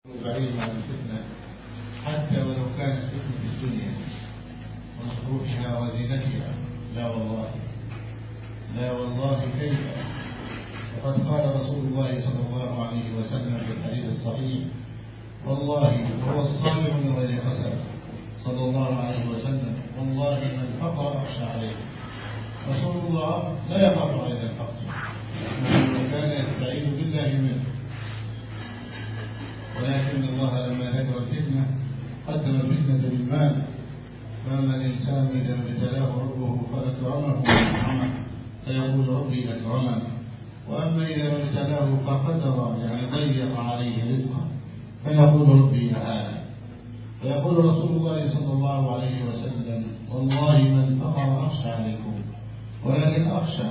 بعيد عن الفتنة حتى ولو كانت فتنة الدنيا ومصروفها وزينتها. لا والله، لا والله كيف. وقد قال رسول الله صلى الله عليه وسلم في الحديث الصحيح: والله وهو الصادق من غير قسم صلى الله عليه وسلم: والله ما الفقر أخشى عليه. رسول الله لا يخاف علينا الفقر، لأنه كان يستعين بالله منه، ولكن الله لما ذكر الفتنة قدم الفتنة بالمال. فأما الإنسان إذا ابتلاه ربه فأكرمه فيقول ربي أكرمن، وأما إذا ابتلاه فقدر يعني ضيق عليه رزقه فيقول ربي أهانن. فيقول رسول الله صلى الله عليه وسلم: والله ما الفقر أخشى عليكم، ولكن أخشى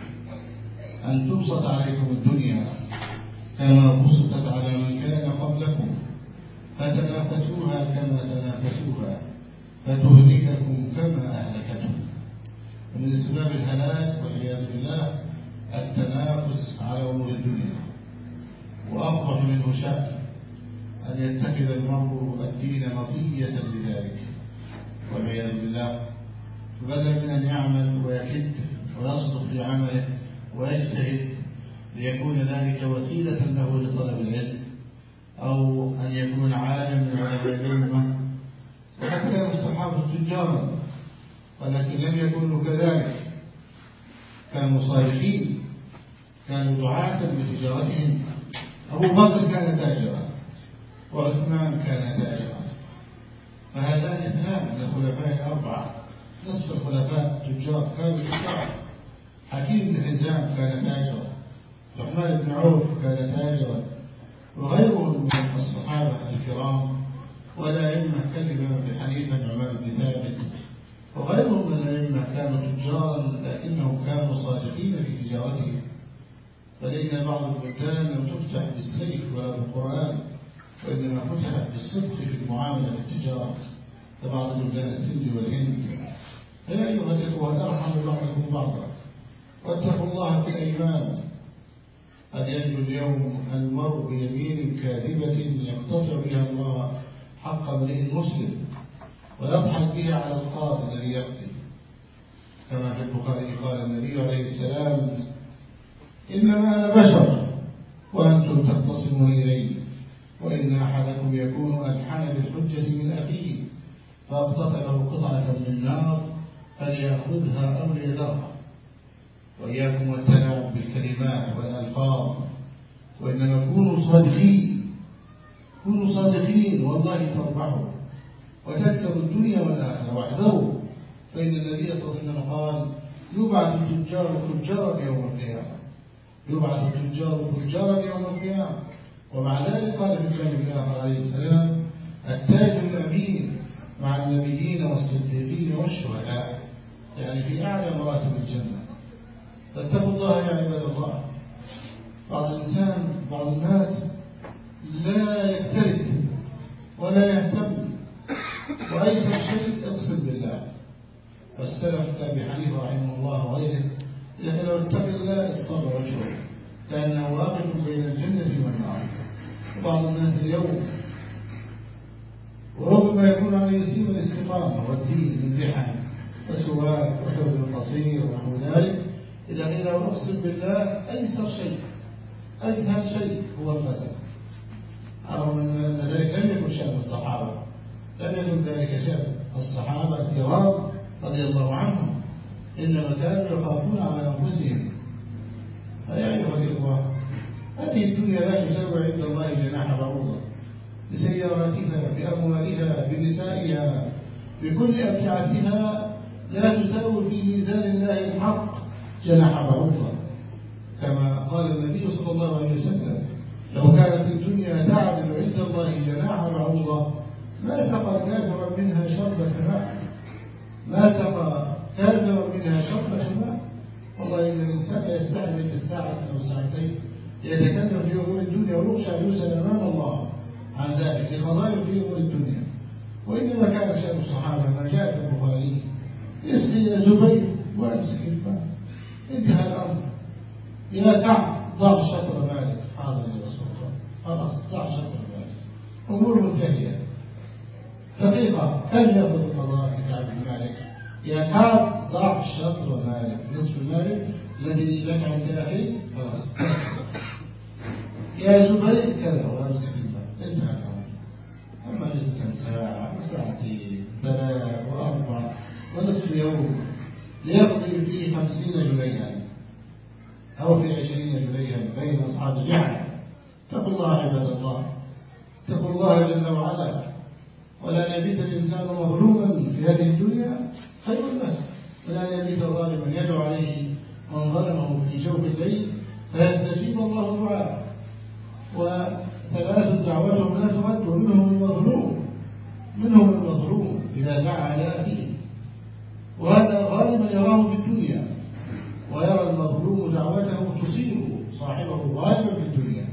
أن تبسط عليكم الدنيا كما بسطت على من كان قبلكم فتنافسوها كما تنافسوها فتهلككم كما أهلكتهم. ومن أسباب الهلاك والعياذ بالله التنافس على أمور الدنيا، وأقبح منه شأن أن يتخذ المرء الدين مطية لذلك والعياذ بالله، فبدل من أن يعمل ويكد ويصدق في عمله ويجتهد ليكون ذلك وسيلة له لطلب العلم أو أن يكون عالم من علماء الأمة. وقد كان الصحابة تجارا ولكن لم يكونوا كذلك، كانوا صالحين، كانوا دعاة بتجارتهم. أبو بكر كان تاجرا وعثمان كان تاجرا، فهذان اثنان من الخلفاء الأربعة. نصف الخلفاء تجار كانوا تجار. حكيم بن حزام كان تاجرا، الرحمن بن عوف كان تاجرا، وغيرهم من الصحابة الكرام والأئمة كالإمام أبي حنيفة النعمان بن ثابت وغيرهم من الأئمة كانوا تجارا لكنهم كانوا صادقين في تجارتهم. فلأن بعض البلدان لم تفتح بالسيف ولا بالقرآن، وإنما فتحت بالصدق في المعاملة والتجارة، كبعض بلدان السند والهند. فيا أيها الإخوة ارحموا بعضكم بعضا واتقوا الله في الأيمان. قد يجد اليوم المرء بيمين كاذبة يقتطع بها الله حق امرئ مسلم ويضحك بها على القاضي الذي يقتل، كما في البخاري قال النبي عليه السلام: إنما أنا بشر وأنتم تختصمون إلي، وإن أحدكم يكون ألحن بالحجة من أخيه فاقتطع له قطعة من نار فليأخذها أو ليذرها. وإياكم والتلاعب بالكلمات والألفاظ، وإنما كونوا صادقين، كونوا صادقين والله تربحوا وتكسبوا الدنيا والآخرة. واحذروا، فإن النبي صلى الله عليه وسلم قال: يبعث التجار تجارا يوم القيامة، يبعث التجار تجارا يوم القيامة. ومع ذلك قال في الجانب الآخر عليه السلام: التاجر الأمين مع النبيين والصديقين والشهداء، يعني في أعلى مراتب الجنة. فاتقوا الله يا عباد الله. بعض الناس لا يكترث ولا يهتم، وأيسر شيء اقسم بالله. والسلف كأبي حنيفة رحمه الله وغيره إذا لو اتقى الله اصفر وجهه كأنه واقف بين الجنة والنار. وبعض الناس اليوم وربما يكون عليه سيم الاستقامة والدين من لحى وسواك وحول قصير ونحو ذلك، إذا قيل له أقسم بالله أيسر شيء أسهل شيء هو القسم، رغم أن ذلك لم يكن شأن الصحابة، لم يكن ذلك شأن الصحابة الكرام رضي الله عنهم، إنما كانوا يخافون على أنفسهم. فيا أيها الإخوة، هذه الدنيا لا تساوي عند الله جناح بعوضة، بسياراتها بأموالها بنسائها بكل أمتعتها لا تساوي في ميزان الله الحق جناح بعوضة. كما قال النبي صلى الله عليه وسلم: لو كانت الدنيا تعدل عند الله جناح بعوضة ما سقى كافرا منها شربة ماء، ما سقى كافرا منها شربة ماء. والله إن الإنسان يستعمل الساعة أو ساعتين يتكلم في أمور الدنيا ويخشى يسأل أمام الله عن ذلك لقضايا في أمور الدنيا. وإنما كان شأن الصحابة ما جاء في البخاري: اسقي يا زبير وامسك الماء، انتهى الأمر. يا كعب ضع شطر مالك. حاضر يا رسول الله، خلاص ضع شطر مالك. أمور منتهية. دقيقة كم يأخذ القضاء في كعب بن مالك؟ يا كعب ضع شطر مالك، نصف مالك الذي لك عند أخي خلاص. يا زبير كذا وأمسك المال، انتهى الأمر. أما جلسة ساعة وساعتين 3 و4 ونصف يوم ليقضي فيه 50 جنيها أو في 20 جنيها بين أصحاب الجحر. اتقوا الله عباد الله، اتقوا الله جل وعلا، ولا يبيت الإنسان مظلوما في هذه الدنيا خير له من أن يبيت ظالما يدعو عليه من ظلمه في جوف الليل فيستجيب الله دعاءه. وثلاث دعوتهم لا ترد، منهم المظلوم إذا دعا على أخيه، وهذا غالبا يراه في الدنيا، ويرى المظلوم دعوته تصيب صاحبه غالبا في الدنيا،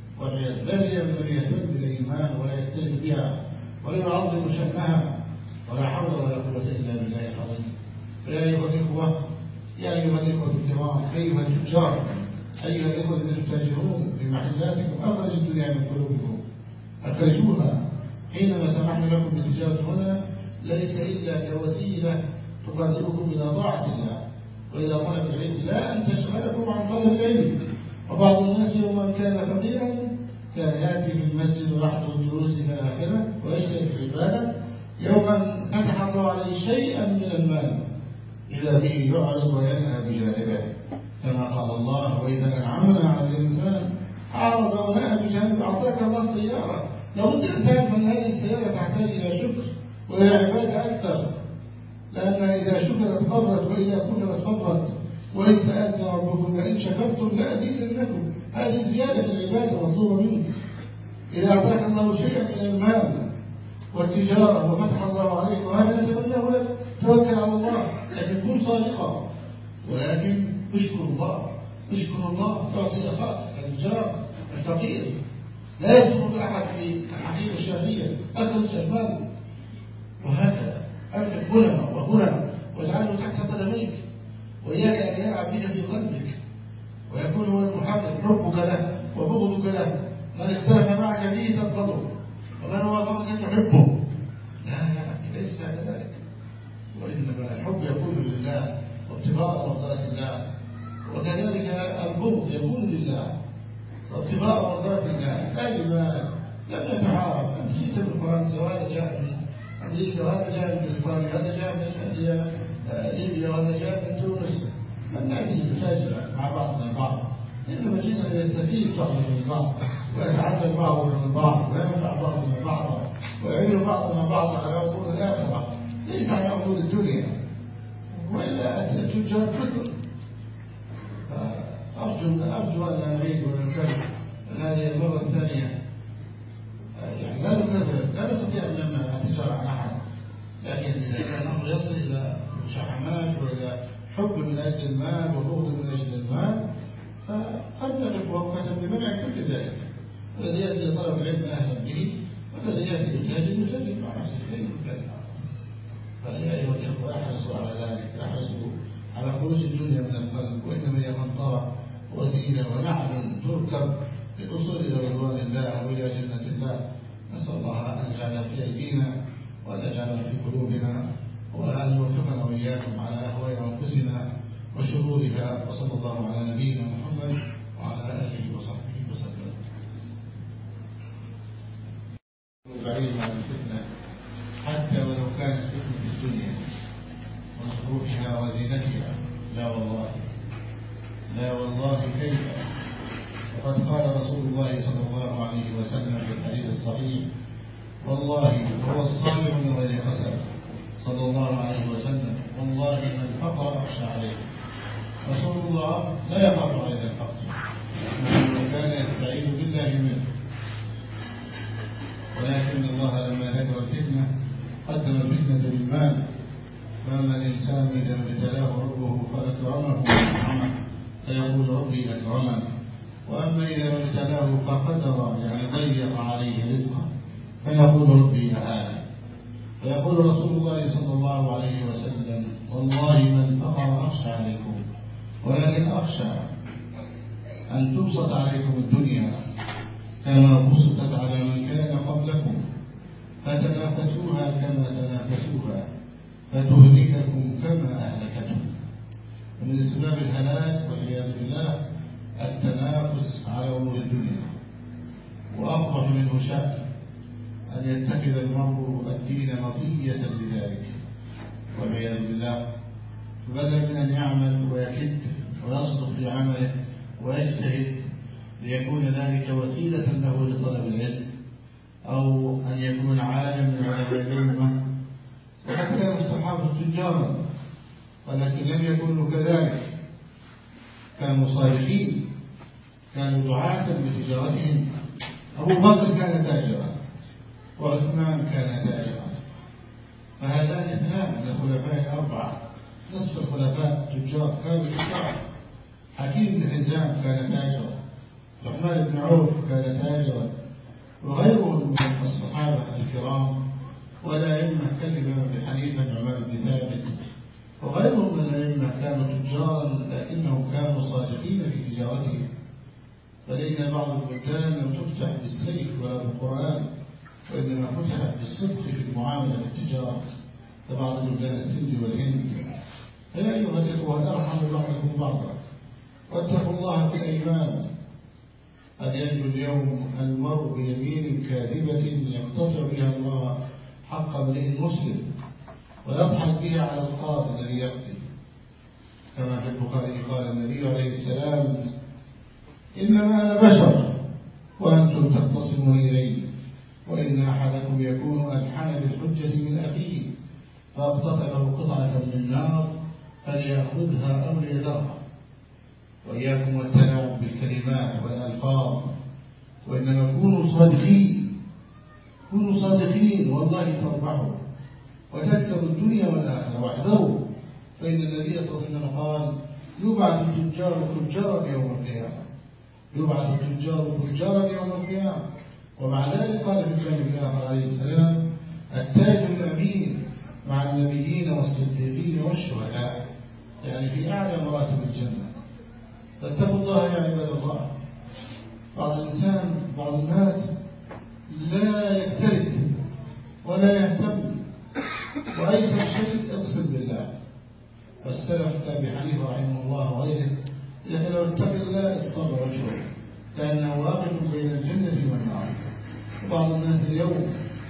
لا سيما من يهتم بالإيمان ولا يكترث بها ولا يعظم شأنها، ولا حول ولا قوة إلا بالله العظيم. فيا أيها الإخوة، يا أيها الإخوة الكرام، أيها التجار، أيها الإخوة الذين تتاجرون في محلاتكم، أخرج الدنيا من قلوبكم، أخرجوها. حينما سمحنا لكم بالتجارة هنا ليس إلا كوسيلة تقربكم إلى طاعة الله وإلى طلب العلم، لا أن تشغلكم عن طلب العلم. وبعض الناس يوم كان فقيرا كان يأتي في المسجد ويحضر الدروس إلى آخره ويشترك في العبادة، يوما فتح الله عليه شيئا من المال إذا به يعرض وينهى بجانبه، كما قال الله: وإذا أنعمنا على الإنسان أعرض ونهى بجانبه. أعطاك الله سيارة، لابد أن تعرف أن هذه السيارة تحتاج إلى شكر وإلى عبادة أكثر، لأنها إذا شكرت قبرت وإذا كفرت قبرت. وإذ تأذن ربكم لئن شكرتم لأزيدنكم، هذه زيادة العبادة مطلوبة منك. إذا أعطاك الله شيئا من المال والتجارة وفتح الله عليك وهذا نتمناه لك، توكل على الله، لكن كن صادقا، ولكن اشكر الله، اشكر الله. تعطي أخاك الجار الفقير، لا يذكر أحد في الحقيقة الشهرية أخرج المال، وهكذا أنفق هنا وهنا واجعله تحت قدميك، وإياك أن يلعب بك في قلبك ويكون هو المحرك، حبك له وبغضك له. من اختلف معك فيه تبغضه، ومن وافقك تحبه. لا، ليس كذلك، وإنما الحب يكون لله وابتغاء مرضات الله، وكذلك البغض يكون لله وابتغاء مرضات الله. لا لما لم يتعارف، أنت جئت من فرنسا وهذا جاء من أمريكا وهذا جاء من إسبانيا وهذا جاء من ليبيا وهذا جاء من تونس، لم نأتي لنتاجر مع بعضنا البعض، إنما جئنا ليستفيد بعضنا من بعض ويتعلم بعضنا من بعض وينفع بعضنا بعضا ويعين بعضنا بعضا على أمور الآخرة ليس على أمور الدنيا، وإلا التجار كثر. أرجو أن لا نعيد ونكرر هذه المرة الثانية، يعني لا نكرر، لا نستطيع أن نمنع التجارة عن أحد، لكن إذا كان الأمر يصل إلى مشاحنات وإلى حب من أجل المال وبغض من أجل المال، فقد نقف وقفة بمنع كل ذلك. الذي يأتي لطلب العلم أهلا به، والذي يأتي يجاهد مع نفسه في أي مكان آخر. فيا أيها الأخوة احرصوا على ذلك، احرصوا على خروج الدنيا من القلب، وإنما هي منطرة وزينة ونعم تركب للوصول إلى رضوان الله وإلى جنة الله. نسأل الله أن يجعل في أيدينا وأن يجعل في قلوبنا، وأن يوفقنا وإياكم على أهواء أنفسنا وشرورها. وصلى الله على نبينا محمد وعلى آله وصحبه وسلم. بعيد عن الفتنة حتى ولو كانت فتنة الدنيا ومصروفها وزينتها، لا والله، لا والله كيف. وقد قال رسول الله صلى الله عليه وسلم في الحديث الصحيح: والله هو الصادق من غير قسم، صلى الله عليه وسلم: والله ما الفقر أخشى عليه. رسول الله لا يخاف علينا الفقر، لأنه كان يستعين بالله منه، ولكن الله لما ذكر الفتنة قدم الفتنة بالمال. فأما الإنسان إذا ابتلاه ربه فأكرمه ونعمه فيقول ربي أكرمن، وأما إذا ابتلاه فقدر يعني ضيق عليه رزقه فيقول ربي أهانن. فيقول رسول الله صلى الله عليه وسلم: والله ما الفقر أخشى عليكم، ولكن أخشى أن تبسط عليكم الدنيا كما بسطت على من كان قبلكم. فتهلككم كما أهلكتهم. ومن أسباب الهلاك والعياذ بالله التنافس على أمور الدنيا، وأقبح منه شأن أن يتخذ المرء الدين مطية لذلك والعياذ بالله، فبدل من أن يعمل ويكد ويصدق في عمله ويجتهد ليكون ذلك وسيلة له لطلب العلم أو أن يكون عالم من علماء الأمة. وقد كان الصحابة تجارا ولكن لم يكونوا كذلك، كانوا صالحين، كانوا دعاة بتجارتهم. أبو بكر كان تاجرا وعثمان كان تاجرا، فهذان اثنان من الخلفاء الأربعة، نصف الخلفاء تجار كانوا تجار. حكيم بن حزام كان تاجرا، الرحمن بن عوف كان تاجرا، وغيرهم من الصحابة الكرام والأئمة كالإمام أبي حنيفة النعمان بن ثابت وغيرهم من الأئمة كانوا تجارا لكنهم كانوا صادقين في تجارتهم. فلأن بعض البلدان لم تفتح بالسيف ولا بالقرآن، وإنما فتحت بالصدق في المعاملة والتجارة، كبعض بلدان السند والهند. فيا أيها الإخوة ارحموا بعضكم بعضا واتقوا الله في الأيمان. قد يجد اليوم المرء بيمين كاذبة يقتطع بها الله حق امرئ مسلم ويضحك بها على القاضي الذي يقضي، كما في البخاري قال النبي عليه السلام: إنما أنا بشر وأنتم تختصمون إلي، وإن أحدكم يكون ألحن بالحجة من أخيه فاقتطع له قطعة من نار فليأخذها أو ليذرها. وإياكم والتلاعب بالكلمات والألفاظ، وإنما كونوا صادقين، كونوا صادقين والله تربحوا وتكسبوا الدنيا والآخرة. واحذروا، فإن النبي صلى الله عليه وسلم قال: يبعث التجار تجارا يوم القيامة، يبعث التجار تجارا يوم القيامة. ومع ذلك قال في الجانب الآخر عليه السلام: التاجر الأمين مع النبيين والصديقين والشهداء، يعني في أعلى مراتب الجنة. فاتقوا الله يا عباد الله. بعض الناس لا يكترث ولا يهتم، وأيسر شيء اقسم بالله. والسلف كأبي حنيفة رحمه الله وغيره إذا لو اتقى الله اصطر وجهه كأنه واقف بين الجنة والنار. وبعض الناس اليوم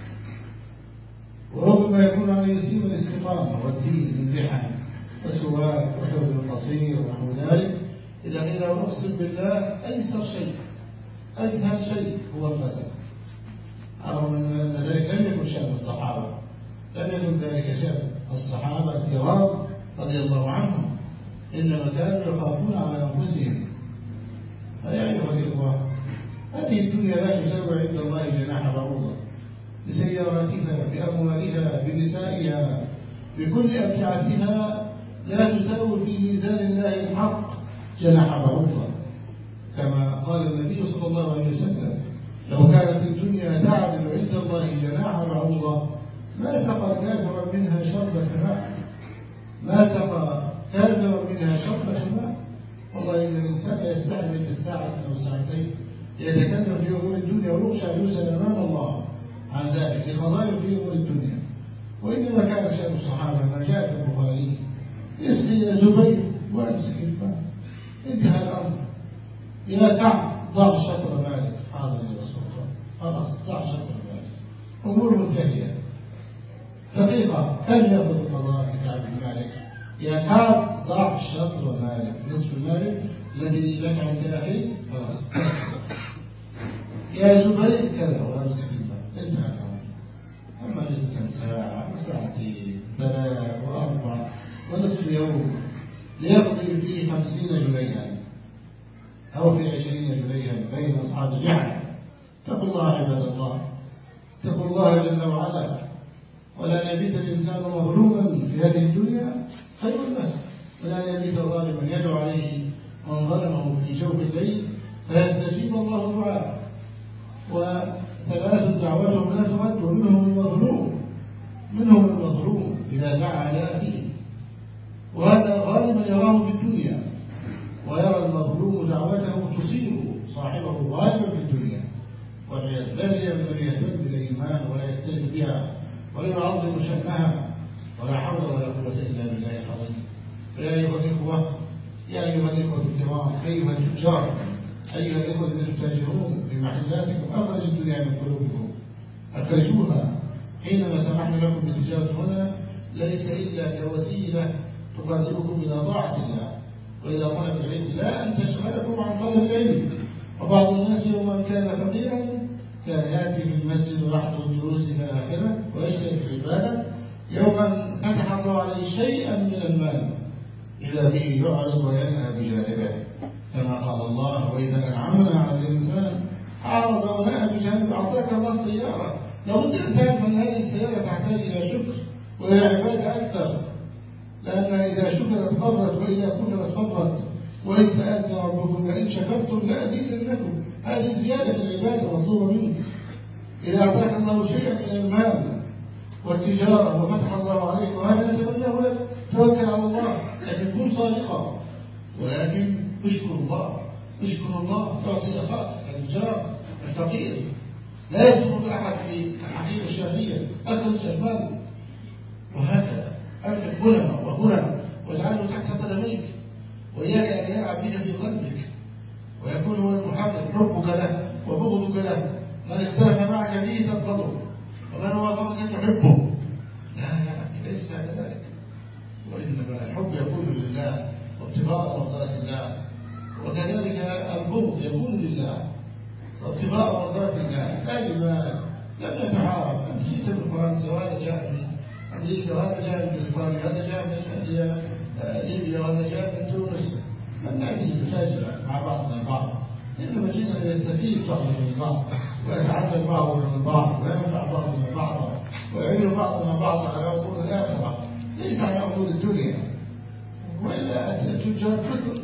وربما يكون على يسير الاستقامة والدين من لحى وسواك وحول قصير ونحو ذلك، إذا قيل له أقسم بالله أيسر شيء أسهل شيء هو القسم، رغم أن ذلك لم يكن شأن الصحابة، لم يكن ذلك شأن الصحابة الكرام رضي الله عنهم، إنما كانوا يخافون على أنفسهم. فيا أيها الإخوة، هذه الدنيا لا تساوي عند الله جناح بعوضة، بسياراتها بأموالها بنسائها بكل أمتعتها لا تساوي في ميزان الله الحق جناح بعوضة. كما قال النبي صلى الله عليه وسلم: لو كانت الدنيا تعدل عند الله جناح بعوضة ما سقى كافرا منها شربة ماء، ما سقى كافرا منها شربة ماء. والله إن الإنسان يستعمل الساعة أو ساعتين يتكلم في أمور الدنيا ويخشى يسأل أمام الله عن ذلك لقضايا في أمور الدنيا. وإنما كان شأن الصحابة ما جاء في البخاري: اسقي يا زبير وامسك الماء، انتهى الأمر. يا كعب ضع شطر مالك، حاضر يا رسول الله، خلاص ضع شطر مالك، أمور منتهية. دقيقة كم يأخذ القضاء في كعب بن مالك؟ يا كعب ضع شطر مالك، نصف المال الذي لك عند أخي، خلاص. يا زبير كذا وامسك المال، انتهى الأمر. أما جلسا ساعة وساعتين 3 و4 ونصف يوم ليقضي فيه 50 جنيها أو في 20 جنيها بين أصحاب الجحر. اتقوا الله عباد الله، اتقوا الله جل وعلا، ولا يبيت الإنسان مظلوما في هذه الدنيا خير له، ولا يبيت ظالما يدعو عليه من ظلمه في جوف الليل فيستجيب الله دعاءه. وثلاث دعوتهم لا ترد، منهم المظلوم إذا دعا على أخيه، وهذا غالبا يراه في الدنيا، ويرى المظلوم دعوته تصيب صاحبه غالبا في الدنيا والعياذ. لا سيما من يهتم بالإيمان ولا يختلف بها ولا يعظم شأنها ولا حول ولا قوة إلا بالله العظيم. فيا أيها الإخوة، يا أيها الإخوة الكرام، أيها التجار، أيها الإخوة الذين تتاجرون بمحلاتكم، أخرج الدنيا من قلوبكم، أخرجوها. حينما سمحنا لكم بالتجارة هنا ليس إلا كوسيلة تقربكم إلى طاعة الله وإلى طلب العلم، لا أن تشغلكم عن طلب العلم. وبعض الناس يوم كان فقيرا كان يأتي في المسجد ويحضر الدروس إلى آخره ويشترك في العبادة، يوما فتح الله عليه شيئا من المال إذا به يعرض وينهى بجانبه، كما قال الله: وإذا أنعمنا على الإنسان أعرض ونهى بجانبه. أعطاك الله سيارة، لابد أن تعلم أن هذه السيارة تحتاج إلى شكر وإلى عبادة أكثر، لأنها إذا شكرت قرت وإذا كفرت فرت. وإذ تأذن ربكم لئن شكرتم لأزيدنكم. هذه زيادة العبادة مطلوبة منك. إذا أعطاك الله شيئا من المال والتجارة وفتح الله عليك وهذا نتمناه لك، توكل على الله، لكن كن صادقا، ولكن اشكر الله، اشكر الله. تعطي أخاك الجار الفقير، لا يسقط أحد في الحقيقة الشهرية، أخرج المال وهكذا، أنفق هنا وهنا واجعله تحت قدميك، وإياك أن يلعب بك في قلبك ويكون هو المحرك، حبك له وبغضك له. من اختلف معك فيه تبغضه، ومن وافقك تحبه. لا، ليس كذلك، وإنما الحب يكون لله وابتغاء مرضات الله، وكذلك البغض يكون لله وابتغاء مرضات الله، لا لما لم يتحارب. أنت جئت من فرنسا وهذا جاء من أمريكا وهذا جاء من بريطانيا وهذا جاء من ليبيا وهذا جاء من تونس، لم نأتي لنتاجر مع بعضنا البعض، إنما جئنا ليستفيد بعضنا من بعض ويتعلم بعضنا من بعض وينفع بعضنا بعضا ويعين بعضنا بعضا على أمور الآخرة ليس على أمور الدنيا، وإلا التجار كثر.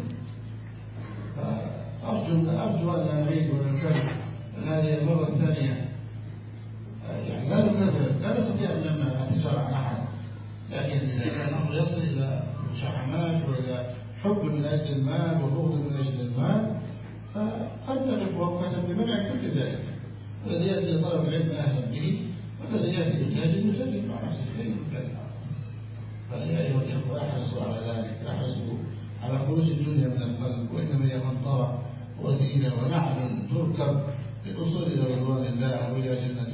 أرجو أن لا نعيد ونكرر هذه المرة الثانية، يعني لا نكرر، لا نستطيع أن نمنع التجارة عن أحد، لكن إذا كان الأمر يصل إلى مشاحنات وإلى حب من أجل المال وبغض من أجل المال، فقد نقف وقفة بمنع كل ذلك. الذي يأتي لطلب العلم أهلا به، والذي يأتي يتاجر مع نفسه في أي مكان آخر. فيا أيها الأخوة احرصوا على ذلك، احرصوا على خروج الدنيا من القلب، وإنما هي منطرة وزينة ونعم تركب للوصول إلى رضوان الله وإلى جنة